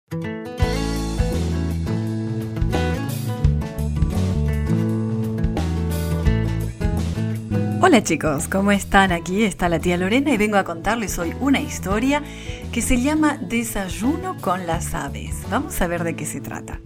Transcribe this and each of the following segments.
Hola chicos, ¿cómo están? Aquí está la tía Lorena y vengo a contarles hoy una historia que se llama Desayuno con las aves. Vamos a ver de qué se trata.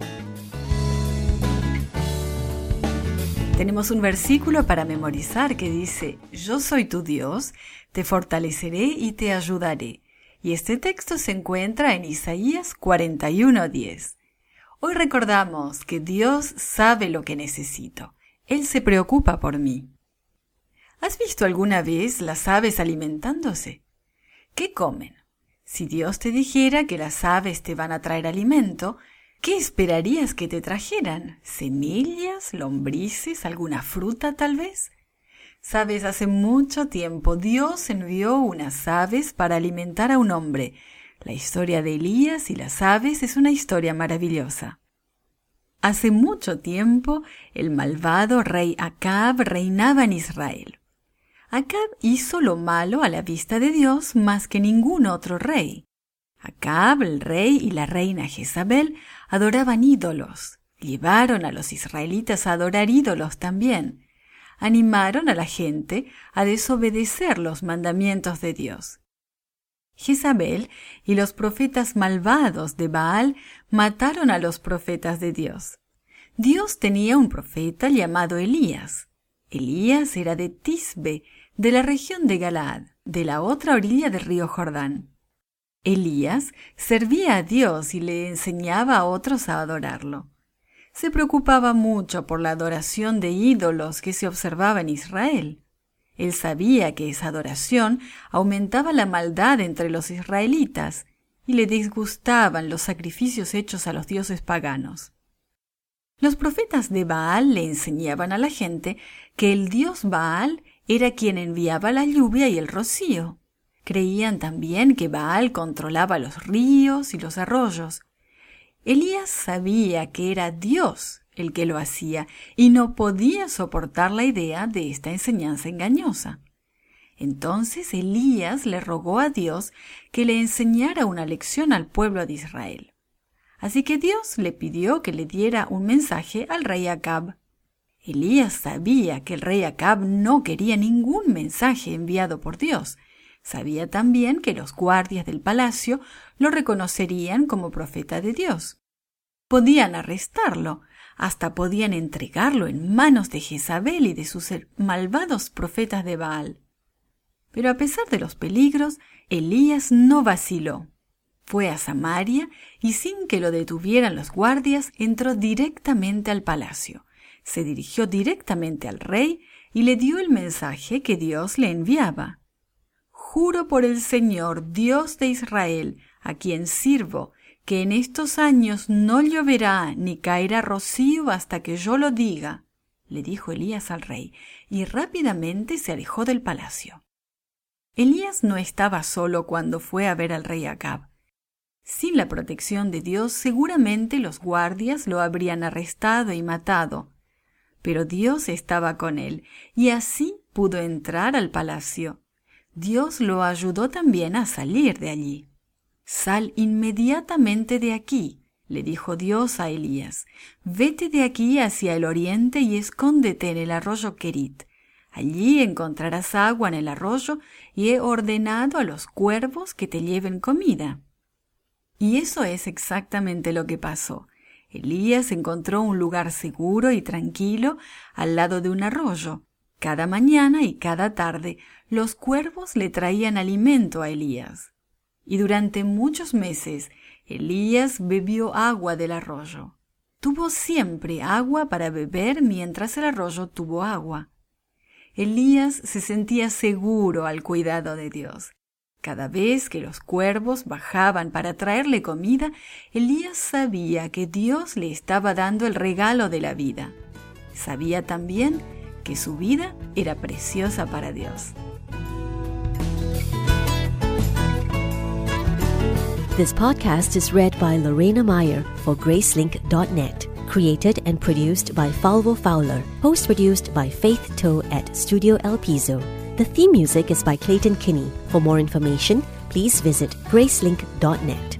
Tenemos un versículo para memorizar que dice: Yo soy tu Dios, te fortaleceré y te ayudaré. Y este texto se encuentra en Isaías 41:10. Hoy recordamos que Dios sabe lo que necesito. Él se preocupa por mí. ¿Has visto alguna vez las aves alimentándose? ¿Qué comen? Si Dios te dijera que las aves te van a traer alimento, ¿qué esperarías que te trajeran? ¿Semillas, lombrices, alguna fruta tal vez? Sabes, hace mucho tiempo Dios envió unas aves para alimentar a un hombre. La historia de Elías y las aves es una historia maravillosa. Hace mucho tiempo el malvado rey Acab reinaba en Israel. Acab hizo lo malo a la vista de Dios más que ningún otro rey. Acab, el rey y la reina Jezabel adoraban ídolos. Llevaron a los israelitas a adorar ídolos también. Animaron a la gente a desobedecer los mandamientos de Dios. Jezabel y los profetas malvados de Baal mataron a los profetas de Dios. Dios tenía un profeta llamado Elías. Elías era de Tisbe, de la región de Galaad, de la otra orilla del río Jordán. Elías servía a Dios y le enseñaba a otros a adorarlo. Se preocupaba mucho por la adoración de ídolos que se observaba en Israel. Él sabía que esa adoración aumentaba la maldad entre los israelitas y le disgustaban los sacrificios hechos a los dioses paganos. Los profetas de Baal le enseñaban a la gente que el dios Baal era quien enviaba la lluvia y el rocío. Creían también que Baal controlaba los ríos y los arroyos. Elías sabía que era Dios el que lo hacía y no podía soportar la idea de esta enseñanza engañosa. Entonces Elías le rogó a Dios que le enseñara una lección al pueblo de Israel. Así que Dios le pidió que le diera un mensaje al rey Acab. Elías sabía que el rey Acab no quería ningún mensaje enviado por Dios. Sabía también que los guardias del palacio lo reconocerían como profeta de Dios. Podían arrestarlo, hasta podían entregarlo en manos de Jezabel y de sus malvados profetas de Baal. Pero a pesar de los peligros, Elías no vaciló. Fue a Samaria y sin que lo detuvieran los guardias, entró directamente al palacio. Se dirigió directamente al rey y le dio el mensaje que Dios le enviaba. Juro por el Señor, Dios de Israel, a quien sirvo, que en estos años no lloverá ni caerá rocío hasta que yo lo diga, le dijo Elías al rey, y rápidamente se alejó del palacio. Elías no estaba solo cuando fue a ver al rey Acab. Sin la protección de Dios, seguramente los guardias lo habrían arrestado y matado. Pero Dios estaba con él, y así pudo entrar al palacio. Dios lo ayudó también a salir de allí. «Sal inmediatamente de aquí», le dijo Dios a Elías. «Vete de aquí hacia el oriente y escóndete en el arroyo Querit. Allí encontrarás agua en el arroyo y he ordenado a los cuervos que te lleven comida». Y eso es exactamente lo que pasó. Elías encontró un lugar seguro y tranquilo al lado de un arroyo. Cada mañana y cada tarde los cuervos le traían alimento a Elías. Y durante muchos meses Elías bebió agua del arroyo. Tuvo siempre agua para beber mientras el arroyo tuvo agua. Elías se sentía seguro al cuidado de Dios. Cada vez que los cuervos bajaban para traerle comida, Elías sabía que Dios le estaba dando el regalo de la vida. Sabía también que su vida era preciosa para Dios. This podcast is read by Lorena Meyer for Gracelink.net. Created and produced by Falvo Fowler. Post-produced by Faith Toe at Studio El Piso. The theme music is by Clayton Kinney. For more information, please visit Gracelink.net.